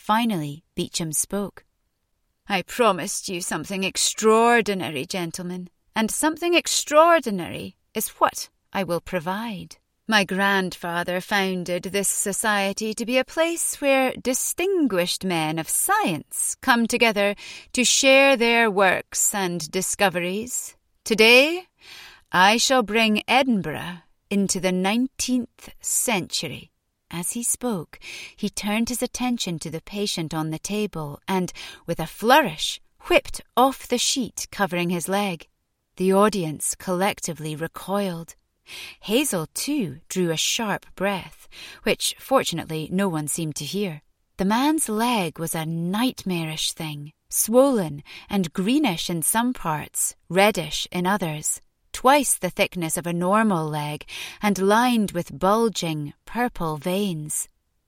Finally, Beauchamp spoke. "I promised you something extraordinary, gentlemen, and something extraordinary is what I will provide. My grandfather founded this society to be a place where distinguished men of science come together to share their works and discoveries. Today, I shall bring Edinburgh into the 19th century." As he spoke, he turned his attention to the patient on the table and, with a flourish, whipped off the sheet covering his leg. The audience collectively recoiled. Hazel, too, drew a sharp breath, which, fortunately, no one seemed to hear. The man's leg was a nightmarish thing, swollen and greenish in some parts, reddish in others, twice the thickness of a normal leg, and lined with bulging, purple veins.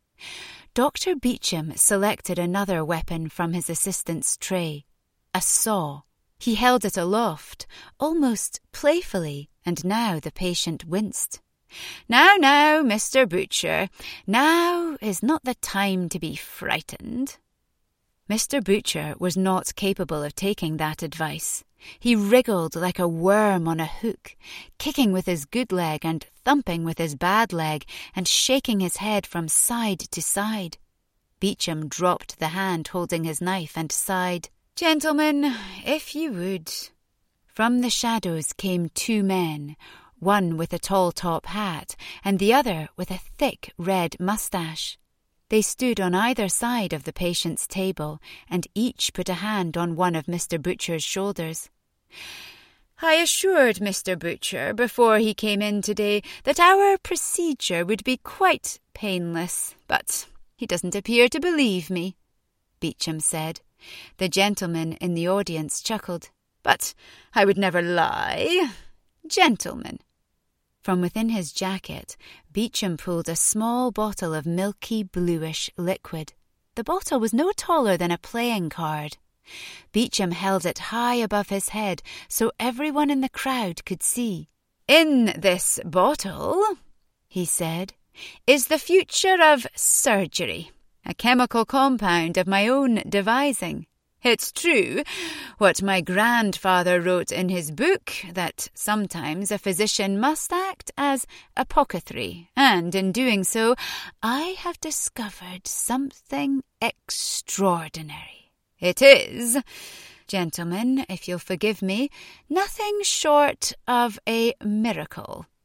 Dr. Beauchamp selected another weapon from his assistant's tray, a saw. He held it aloft, almost playfully, and now the patient winced. Now, Mr. Butcher, now is not the time to be frightened." Mr. Butcher was not capable of taking that advice. He wriggled like a worm on a hook, kicking with his good leg and thumping with his bad leg and shaking his head from side to side. Beauchamp dropped the hand holding his knife and sighed. "Gentlemen, if you would." From the shadows came two men, one with a tall top hat and the other with a thick red moustache. They stood on either side of the patient's table and each put a hand on one of Mr. Butcher's shoulders. "I assured Mr. Butcher before he came in today that our procedure would be quite painless, but he doesn't appear to believe me," Beauchamp said. The gentleman in the audience chuckled. "But I would never lie. Gentlemen." From within his jacket, Beauchamp pulled a small bottle of milky bluish liquid. The bottle was no taller than a playing card. Beauchamp held it high above his head so everyone in the crowd could see. "In this bottle," he said, "is the future of surgery, a chemical compound of my own devising. It's true, what my grandfather wrote in his book, that sometimes a physician must act as apothecary, and in doing so, I have discovered something extraordinary. It is, gentlemen, if you'll forgive me, nothing short of a miracle.